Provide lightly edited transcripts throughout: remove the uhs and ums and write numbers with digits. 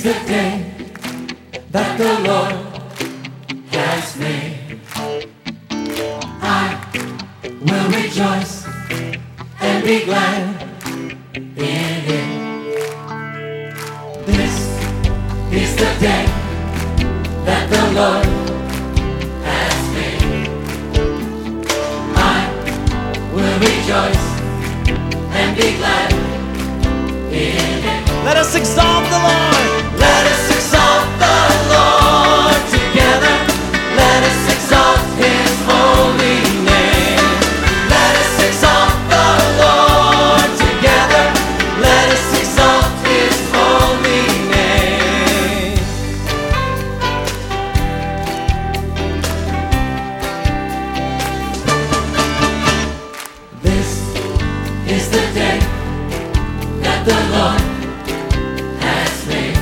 the day that the Lord has made. I will rejoice and be glad in it. This is the day that the Lord has made. I will rejoice and be glad in it. Let us exalt the Lord. Let us exalt the Lord together. Let us exalt His holy name. Let us exalt the Lord together. Let us exalt His holy name. This is the day that the Lord has made.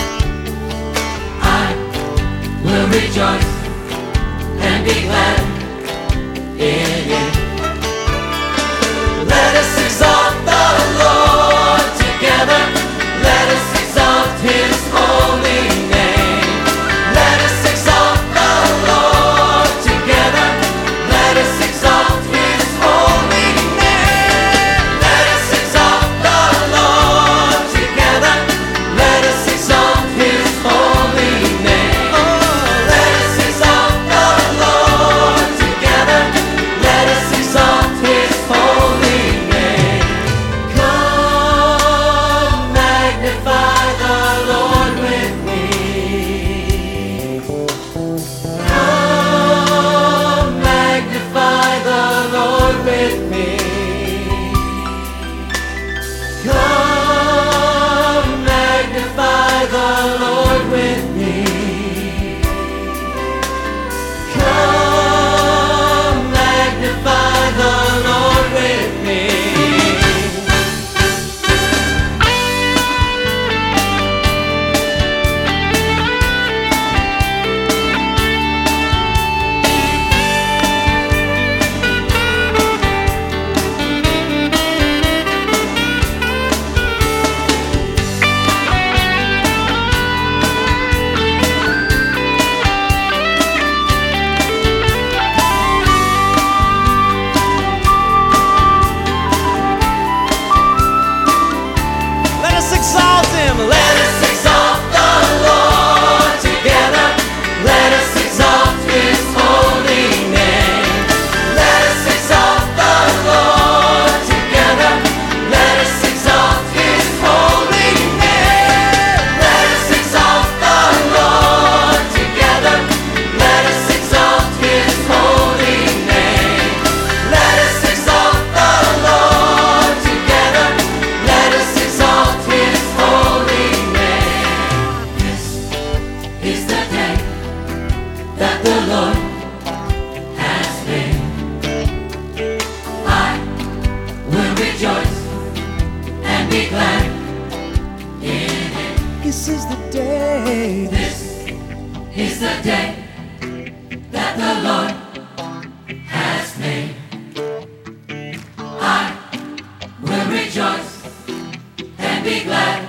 I will rejoice and be glad in it. Let us exalt the Lord together. Let us exalt His holy name. Let us exalt the Lord together. Let us exalt His holy name. Let us exalt the Lord together. Let us exalt His holy name. Let us exalt the Lord together. Let us exalt His holy name. Come magnify the Lord with me. Come magnify the Lord with me. Come magnify the Lord with me. Come magnify the Lord with me. Let us exalt Him. Let us exalt the Lord together. Let us exalt His holy name. Let us exalt the Lord together. Let us exalt His holy name. Let us exalt the Lord together. Let us exalt His holy name. Let us exalt the Lord together. Let us exalt His holy name. This is the day that the Lord has made. I will rejoice and be glad in it. This is the day. This is the day that the Lord has made. I will rejoice and be glad